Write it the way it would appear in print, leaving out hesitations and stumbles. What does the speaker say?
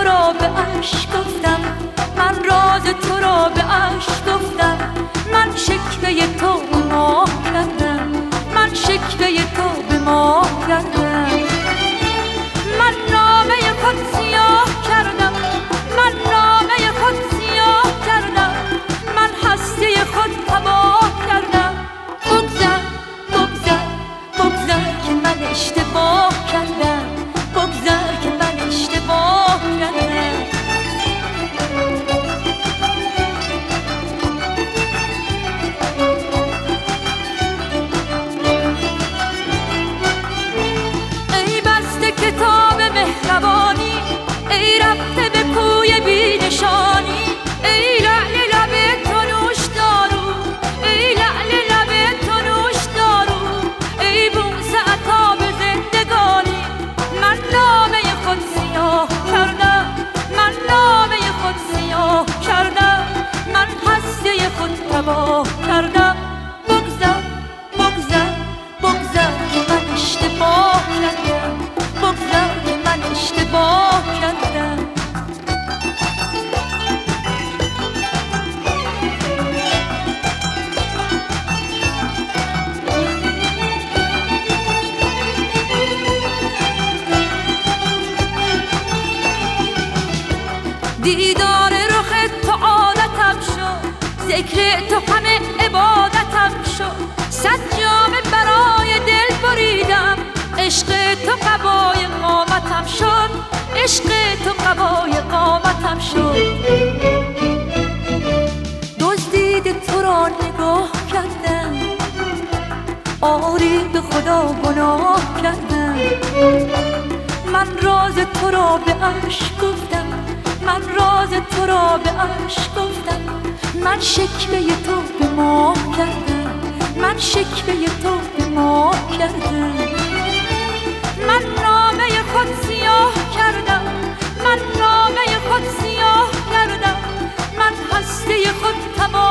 تو را به عشق گفتم، من راز تو را به عشق گفتم. من شکوه تو به ماه کردم، من شکوه تو به ماه کردم. من نامه خود سیاه کردم، من نامه خود سیاه کردم. من هستی خود تباه کردم. بگذر بگذر بگذر که من اشتباه کردم، بگذر که من اشتباه کردم. ای بسته کتاب مهربانی، ای رفته به کوی بی نشانی. ای لعل لب تو نوش دارو، ای لعل لب تو نوش دارو. ای بوسه عطا به زندگانی. من نامه خود سیاه کردم، من نامه خود سیاه کردم. من هستی خود تباه کردم. بگذر بگذر بگذر که من اشتباه کردم، بگذر که من اشتباه کردم. دیدار رخ تو عادتم شد، ذکر تو همه عبادتم شد. 100 جامه برای دل بریدم، عشق تو قبای قامتم شد، عشق تو قبای قامتم شد. دزدید تو را نگاه کردم، آری به خدا گناه کردم. من راز تو را به عشق گفتم، من راز تو را به عشق گفتم. من شکوه تو به ماه کردم، من شکوه تو به ماه کردم. من نامه خود سیاه کردم، من نامه خود سیاه کردم. من هستی خود تباه